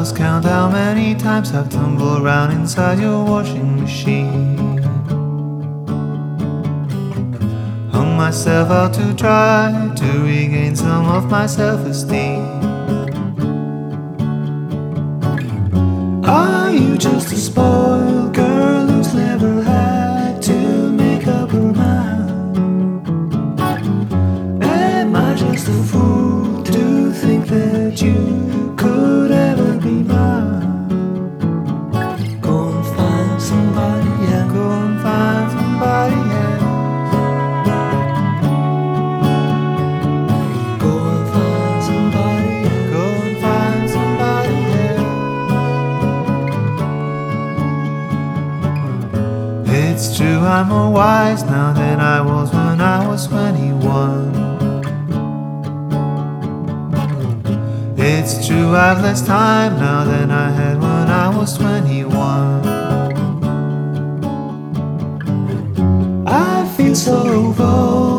lost count how many times I've tumbled around inside your washing machine. Hung myself out to try to regain some of my self-esteem. Are you just a spoiled girl who's never had to make up her mind? Am I just a fool to think that you could ever be mine? Go and find somebody else. Go and find somebody else. Go and find somebody else. Go and find somebody else. It's true, I'm more wise now than I was when I was 21. It's true, I've less time now than I had when I was 21. I feel so vulnerable.